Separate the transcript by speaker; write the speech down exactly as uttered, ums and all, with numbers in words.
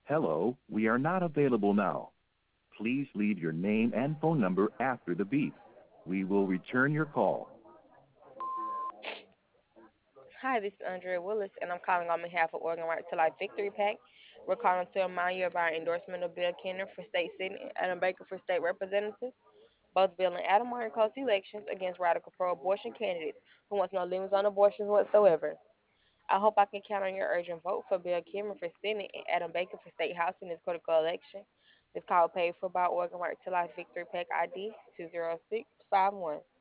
Speaker 1: Hello, we are not available now. Please leave your name and phone number after the beep. We will return your call.
Speaker 2: Hi, this is Andrea Willis, and I'm calling on behalf of Oregon Right to Life Victory PAC. We're calling to remind you of our endorsement of Bill Kenner for state senate and Adam Baker for state representative. Both Bill and Adam are in close elections against radical pro-abortion candidates who want no limits on abortions whatsoever. I hope I can count on your urgent vote for Bill Kenner for Senate and Adam Baker for State House in this critical election. This call paid for by Oregon Right to Life Victory PAC I D two zero six five one.